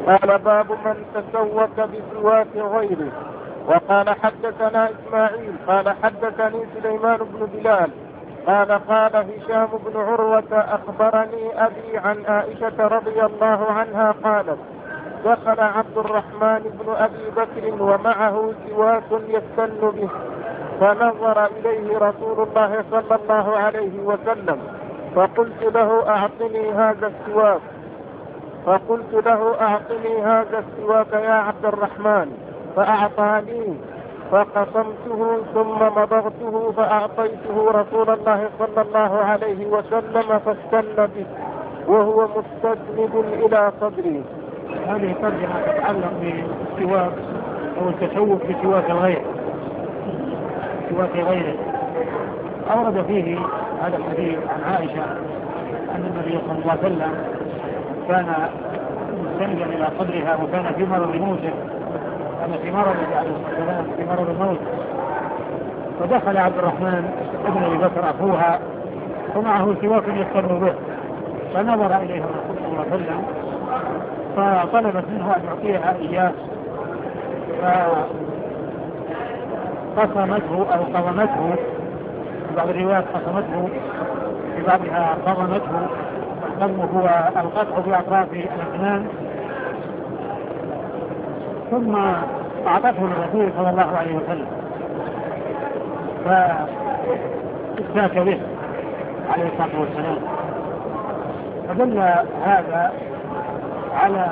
قال باب من تسوق بسواك غيره. وقال حدثنا إسماعيل قال حدثني سليمان بن بلال قال هشام بن عروة أخبرني أبي عن عائشة رضي الله عنها قالت دخل عبد الرحمن بن أبي بكر ومعه سواك يستن به، فنظر إليه رسول الله صلى الله عليه وسلم فقلت له أعطني هذا السواك يا عبد الرحمن، فأعطاني فقسمته ثم مضغته فأعطيته رسول الله صلى الله عليه وسلم فاستن به وهو مستسند إلى صدري. هذه ترجمة تتعلق بالسواك أو التسوق بسواك الغير، سواك غيره. أورد فيه هذا الحديث عن عائشة أن النبي صلى الله عليه وسلم كان مستندا إلى صدرها وكان في مرض موته، كان في مرض الموت، فدخل عبد الرحمن ابن أبي بكر أخوها ومعه سواك يستن به، فنظر إليه الرسول صلى الله عليه وسلم فطلبت منه أن يعطيها إياه، فقسمته أو قضمته، في بعض الروايات قسمته، في بعضها قضمته. القضم هو القطع بأطراف الأسنان، ثم أعطته للرسول صلى الله عليه وسلم فاستاك به عليه الصلاة والسلام. فدل هذا على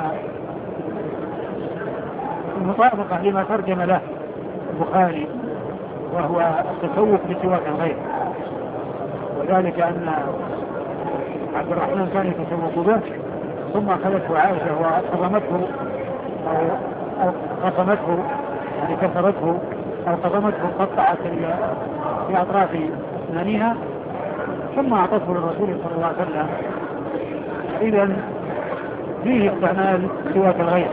المطابقة لما ترجم له البخاري، وهو التسوق بسواك الغير، وذلك أن عبد الرحمن كان يتسوق به ثم أخذته عائشة وقضمته أو قسمته، يعني كسرته أو قضمته قطعت في أطراف أسنانها ثم أعطته للرسول صلى الله عليه وسلم. إذن فيه استعمال سواك الغير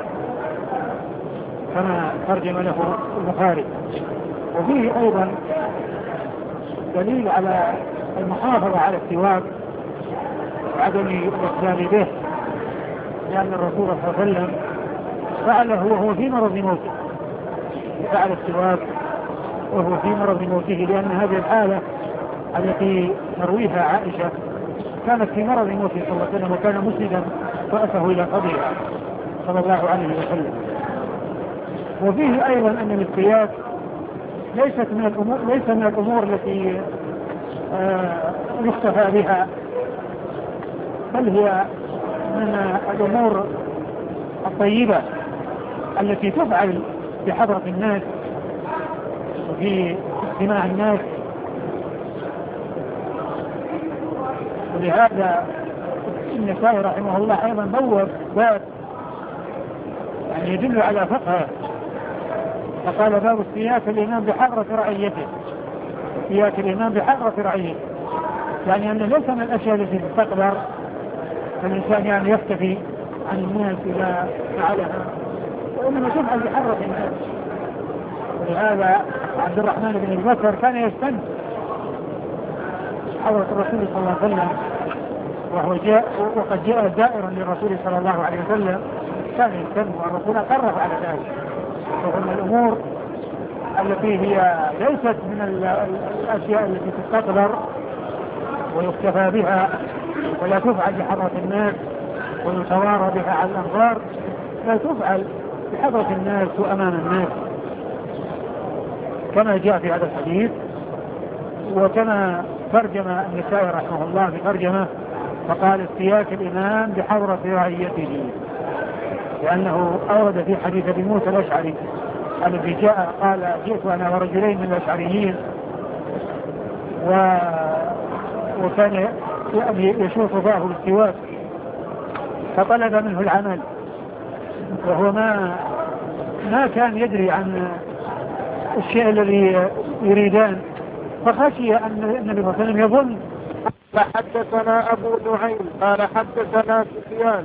كما ترجم له البخاري، وفيه أيضا دليل على المحافظة على السواك وعدم الاستعمال به، لأن الرسول صلى الله عليه وسلم فعله وهو في مرض موته، فعل السواك وهو في مرض موته، لأن هذه الحالة التي ترويها عائشة كانت في مرض موته صلى الله عليه وسلم، وكان مسندا رأسه إلى صدرها صلى الله عليه وسلم. وفيه أيضا أن السواك ليس من الأمور التي يختفى بها، بل هي من الأمور الطيبة التي تفعل في حضرة الناس وفي اجتماع الناس. ولهذا النسائي رحمه الله أيضا بوب باب يعني يدل على فقه، فقال باب استياك الإمام بحضرة رعيته، استياك الإمام بحضرة رعيته، يعني أن ليس من الأشياء التي تستقدر فالإنسان يعني يختفي عن الناس إذا فعلها، وإنما تفعل بحضرة الناس. ولهذا عبد الرحمن بن أبي بكر كان يستن حضرة الرسول صلى الله عليه وسلم، وقد جاء زائرا للرسول صلى الله عليه وسلم كان يستن، والرسول قرر على ذلك. ومن الأمور التي هي ليست من الأشياء التي تستقدر ويختفى بها ولا تفعل بحضرة الناس ويتوارى بها على الأنظار، لا تفعل بحضرة الناس وأمام الناس، كما جاء في هذا الحديث. وكما ترجم النسائي رحمه الله في ترجمة فقال استياك الإمام بحضرة رعيته، لأنه أورد في حديث أبي موسى الأشعري الذي جاء قال جئت أنا ورجلين من الأشعريين وكان يشوف ظاهر بالسواك، فطلب منه العمل وهو ما كان يدري عن الشيء الذي يريدان، فخشي أن النبي صلى الله عليه وسلم يظن. فحدثنا أبو نعيم قال حدثنا سفيان